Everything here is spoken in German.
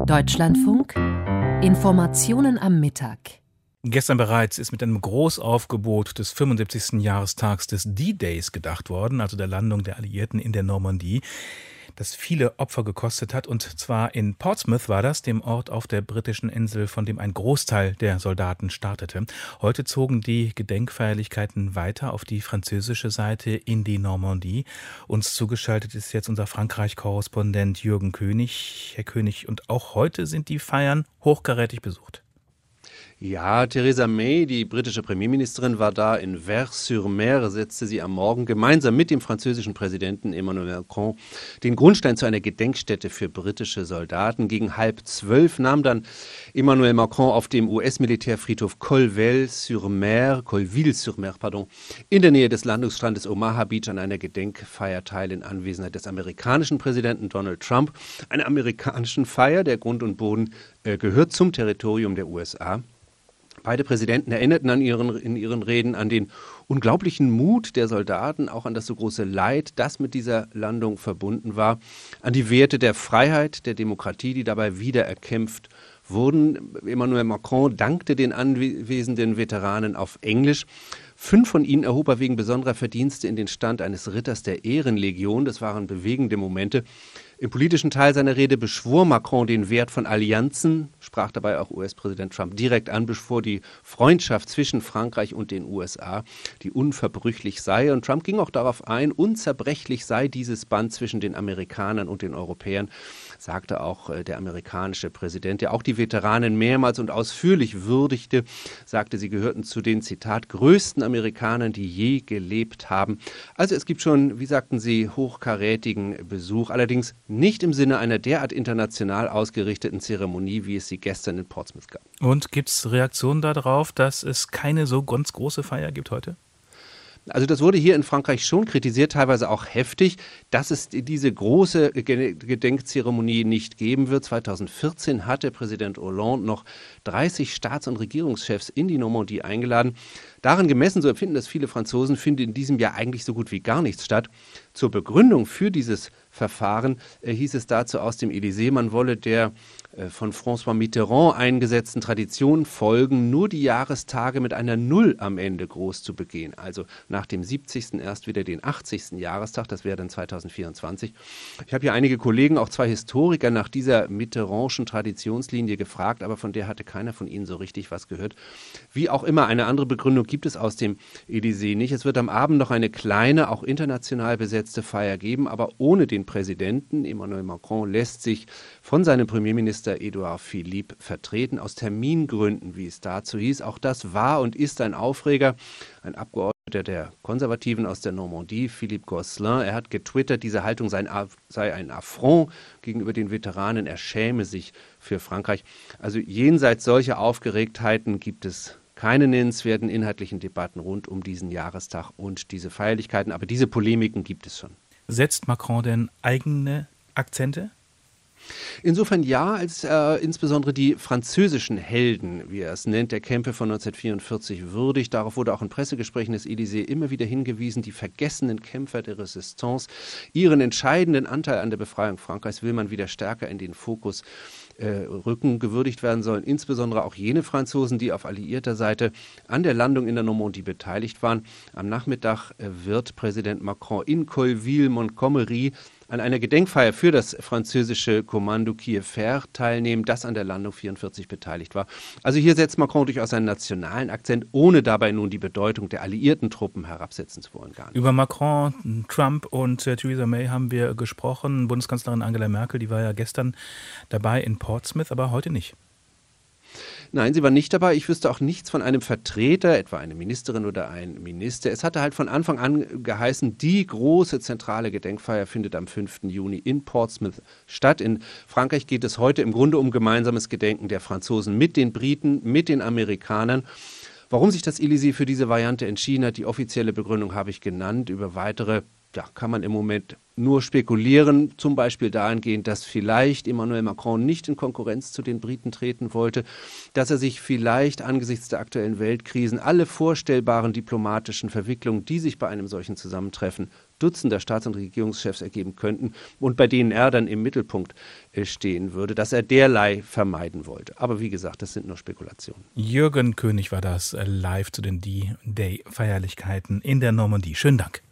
Deutschlandfunk Informationen am Mittag. Gestern bereits ist mit einem Großaufgebot des 75. Jahrestags des D-Days gedacht worden, also der Landung der Alliierten in der Normandie, das viele Opfer gekostet hat. Und zwar in Portsmouth war das, dem Ort auf der britischen Insel, von dem ein Großteil der Soldaten startete. Heute zogen die Gedenkfeierlichkeiten weiter auf die französische Seite in die Normandie. Uns zugeschaltet ist jetzt unser Frankreich-Korrespondent Jürgen König. Herr König, und auch heute sind die Feiern hochkarätig besucht. Ja, Theresa May, die britische Premierministerin, war da in Vers-sur-Mer, setzte sie am Morgen gemeinsam mit dem französischen Präsidenten Emmanuel Macron den Grundstein zu einer Gedenkstätte für britische Soldaten. Gegen 11:30 nahm dann Emmanuel Macron auf dem US-Militärfriedhof Colville-sur-Mer, in der Nähe des Landungsstrandes Omaha Beach an einer Gedenkfeier teil in Anwesenheit des amerikanischen Präsidenten Donald Trump. Einer amerikanischen Feier, der Grund und Boden gehört zum Territorium der USA. Beide Präsidenten erinnerten in ihren Reden an den unglaublichen Mut der Soldaten, auch an das so große Leid, das mit dieser Landung verbunden war, an die Werte der Freiheit, der Demokratie, die dabei wieder erkämpft wurden. Emmanuel Macron dankte den anwesenden Veteranen auf Englisch. 5 von ihnen erhob er wegen besonderer Verdienste in den Stand eines Ritters der Ehrenlegion. Das waren bewegende Momente. Im politischen Teil seiner Rede beschwor Macron den Wert von Allianzen, sprach dabei auch US-Präsident Trump direkt an, beschwor die Freundschaft zwischen Frankreich und den USA, die unverbrüchlich sei. Und Trump ging auch darauf ein, unzerbrechlich sei dieses Band zwischen den Amerikanern und den Europäern, sagte auch der amerikanische Präsident, der auch die Veteranen mehrmals und ausführlich würdigte, sagte, sie gehörten zu den, Zitat, größten Amerikanern, die je gelebt haben. Also es gibt schon, wie sagten sie, hochkarätigen Besuch, allerdings nicht im Sinne einer derart international ausgerichteten Zeremonie, wie es sie gestern in Portsmouth gab. Und gibt es Reaktionen darauf, dass es keine so ganz große Feier gibt heute? Also das wurde hier in Frankreich schon kritisiert, teilweise auch heftig, dass es diese große Gedenkzeremonie nicht geben wird. 2014 hatte Präsident Hollande noch 30 Staats- und Regierungschefs in die Normandie eingeladen. Daran gemessen, so empfinden das viele Franzosen, findet in diesem Jahr eigentlich so gut wie gar nichts statt. Zur Begründung für dieses Verfahren hieß es dazu aus dem Élysée, man wolle der von François Mitterrand eingesetzten Tradition folgen, nur die Jahrestage mit einer Null am Ende groß zu begehen. Also nach dem 70. erst wieder den 80. Jahrestag, das wäre dann 2024. Ich habe hier einige Kollegen, auch 2 Historiker, nach dieser Mitterrandschen Traditionslinie gefragt, aber von der hatte keiner von ihnen so richtig was gehört. Wie auch immer, eine andere Begründung gibt es aus dem Élysée nicht. Es wird am Abend noch eine kleine, auch international besetzte Feier geben, aber ohne den Präsidenten. Emmanuel Macron lässt sich von seinem Premierminister Edouard Philippe vertreten, aus Termingründen, wie es dazu hieß. Auch das war und ist ein Aufreger. Ein Abgeordneter der Konservativen aus der Normandie, Philippe Gosselin, er hat getwittert, diese Haltung sei ein Affront gegenüber den Veteranen, er schäme sich für Frankreich. Also jenseits solcher Aufgeregtheiten gibt es keine nennenswerten inhaltlichen Debatten rund um diesen Jahrestag und diese Feierlichkeiten, aber diese Polemiken gibt es schon. Setzt Macron denn eigene Akzente? Insofern ja, als insbesondere die französischen Helden, wie er es nennt, der Kämpfe von 1944 würdigt. Darauf wurde auch in Pressegesprächen des Élysée immer wieder hingewiesen, die vergessenen Kämpfer der Resistance. Ihren entscheidenden Anteil an der Befreiung Frankreichs will man wieder stärker in den Fokus rücken. Gewürdigt werden sollen insbesondere auch jene Franzosen, die auf alliierter Seite an der Landung in der Normandie beteiligt waren. Am Nachmittag wird Präsident Macron in Colville-Montgomery an einer Gedenkfeier für das französische Kommando Kiefer teilnehmen, das an der Landung 1944 beteiligt war. Also hier setzt Macron durchaus einen nationalen Akzent, ohne dabei nun die Bedeutung der alliierten Truppen herabsetzen zu wollen. Gar nicht. Über Macron, Trump und Theresa May haben wir gesprochen. Bundeskanzlerin Angela Merkel, die war ja gestern dabei in Portsmouth, aber heute nicht. Nein, sie war nicht dabei. Ich wüsste auch nichts von einem Vertreter, etwa eine Ministerin oder ein Minister. Es hatte halt von Anfang an geheißen, die große zentrale Gedenkfeier findet am 5. Juni in Portsmouth statt. In Frankreich geht es heute im Grunde um gemeinsames Gedenken der Franzosen mit den Briten, mit den Amerikanern. Warum sich das Élysée für diese Variante entschieden hat, die offizielle Begründung habe ich genannt. Über weitere kann man im Moment nur spekulieren, zum Beispiel dahingehend, dass vielleicht Emmanuel Macron nicht in Konkurrenz zu den Briten treten wollte, dass er sich vielleicht angesichts der aktuellen Weltkrisen alle vorstellbaren diplomatischen Verwicklungen, die sich bei einem solchen Zusammentreffen Dutzender Staats- und Regierungschefs ergeben könnten und bei denen er dann im Mittelpunkt stehen würde, dass er derlei vermeiden wollte. Aber wie gesagt, das sind nur Spekulationen. Jürgen König war das live zu den D-Day-Feierlichkeiten in der Normandie. Schönen Dank.